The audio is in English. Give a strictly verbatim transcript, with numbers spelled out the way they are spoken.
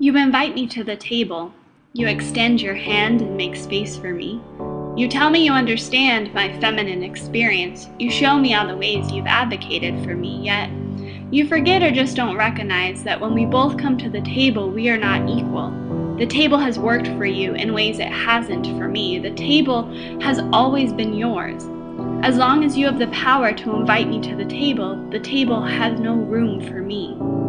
You invite me to the table. You extend your hand and make space for me. You tell me you understand my feminine experience. You show me all the ways you've advocated for me, yet you forget or just don't recognize that when we both come to the table, we are not equal. The table has worked for you in ways it hasn't for me. The table has always been yours. As long as you have the power to invite me to the table, the table has no room for me.